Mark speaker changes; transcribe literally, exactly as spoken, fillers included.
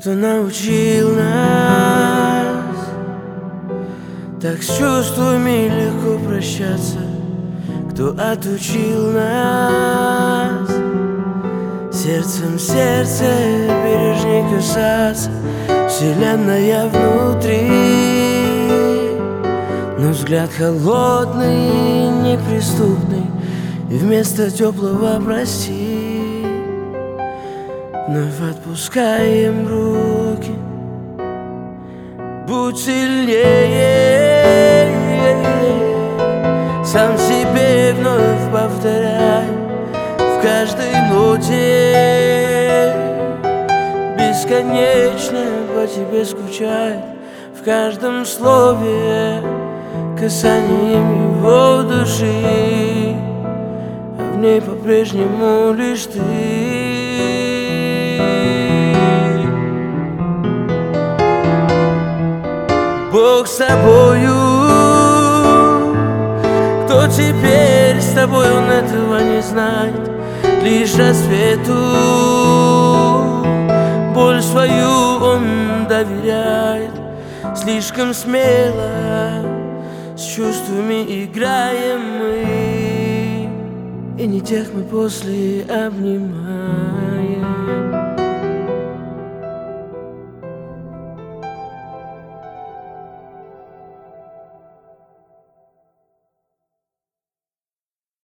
Speaker 1: Кто научил нас так с чувствами легко прощаться? Кто отучил нас сердцем сердце бережней касаться? Вселенная внутри, но взгляд холодный и неприступный, и вместо теплого прости вновь отпускаем руки. Будь сильнее, сам себе вновь повторяй в каждой ноте. Бесконечно по тебе скучает в каждом слове, касанием его души, а в ней по-прежнему лишь ты. Бог с тобою, кто теперь с тобой, он этого не знает. Лишь рассвету боль свою он доверяет. Слишком смело с чувствами играем мы, и не тех мы после обнимаем.